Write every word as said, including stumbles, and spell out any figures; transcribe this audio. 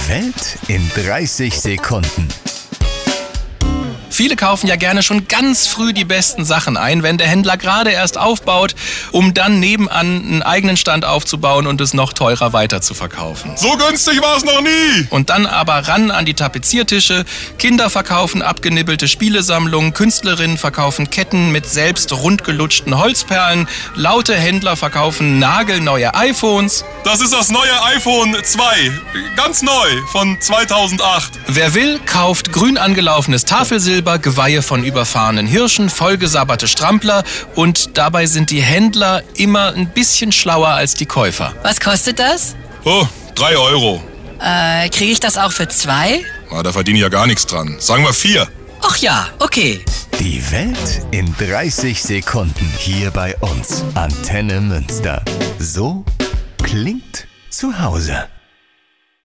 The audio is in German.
Die Welt in dreißig Sekunden. Viele kaufen ja gerne schon ganz früh die besten Sachen ein, wenn der Händler gerade erst aufbaut, um dann nebenan einen eigenen Stand aufzubauen und es noch teurer weiter zu verkaufen. So günstig war es noch nie! Und dann aber ran an die Tapeziertische. Kinder verkaufen abgenibbelte Spielesammlungen, Künstlerinnen verkaufen Ketten mit selbst rundgelutschten Holzperlen, laute Händler verkaufen nagelneue iPhones. Das ist das neue iPhone zwei, ganz neu, von zweitausendacht. Wer will, kauft grün angelaufenes Tafelsilber, Geweihe von überfahrenen Hirschen, vollgesabberte Strampler und dabei sind die Händler immer ein bisschen schlauer als die Käufer. Was kostet das? Oh, drei Euro. Äh, kriege ich das auch für zwei? Ah, da verdiene ich ja gar nichts dran. Sagen wir vier. Ach ja, okay. Die Welt in dreißig Sekunden hier bei uns. Antenne Münster. So klingt zu Hause.